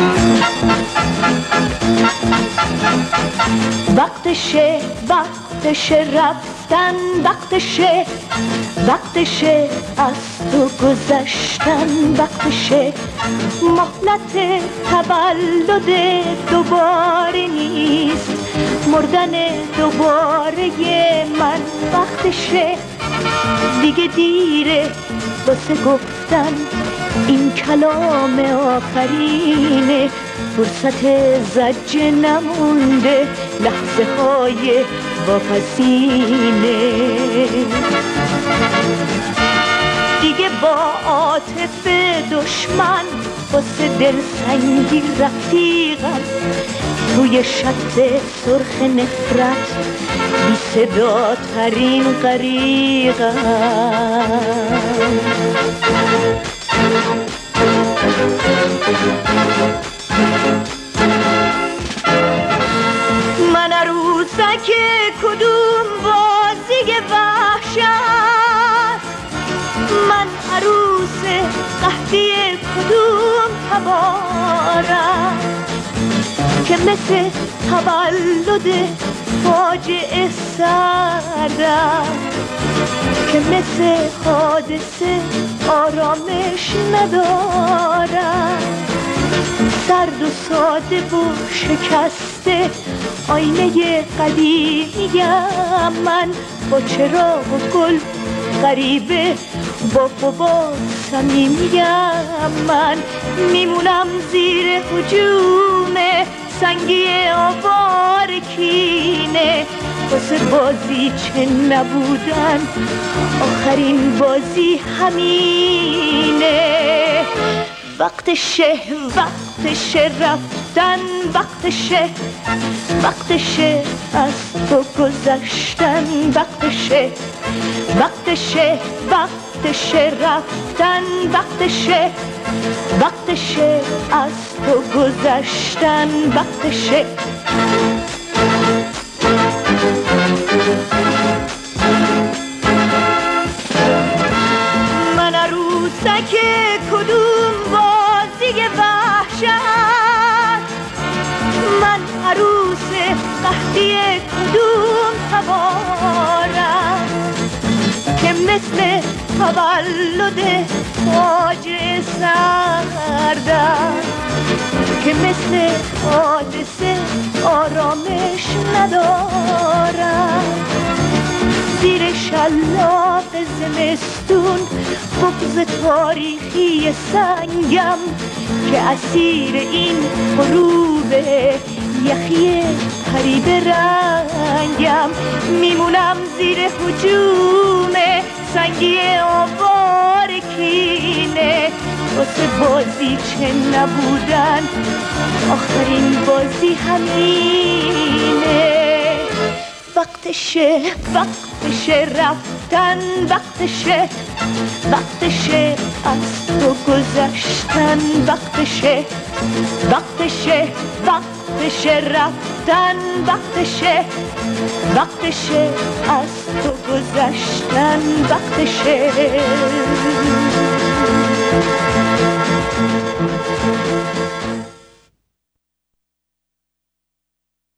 وقتشه رفتن، وقتشه از تو گذشتن، وقتشه مهلت تولد دوباره نیست، مردن دوباره من، وقتشه دیگه دیره واسه گفتن این کلام آخرینه، فرصت زجر نمونده، لحظه های واپسینه، دیگه با عاطف دشمن واسه دلسنگی رفیقم، توی شط سرخ نفرت بی صدا ترین غریقم. من عروسک کدوم بازی وحشت، من عروس قحطی کدوم تبارم که مثل تولد فاجعه سردم، که مثل حادثه آرامش ندارم، سرد و ساده و شکسته آینه قدیمیم من، با چراغ و گل غریبه با بابا صمیمیم من، میمونم زیر هجوم سنگی آوار کینه، واسه بازی چه نبودن آخرین بازی همینه، وقتشه رفتن، وقتشه از تو گذشتن، وقتشه رفتن، وقتشه از تو گذشتن، وقتشه. من عروسک کدوم بازی وحشت، من عروس قحطی کدوم تبارم که مثل تولد فاجعه سردم، که مثل حادثه آرامش ندارم، زیر شلاق زمستون بغض تاریخی سنگم که اسیر این غروب یخی پریب رنگم، میمونم زیر هجوم سنگی آوار کینه، واسه بازی چه نبودن آخرین بازی همینه، وقتشه رفتن، وقتشه از تو گذشتن، وقتشه رفتن، وقتشه از تو گذشتن، وقتشه.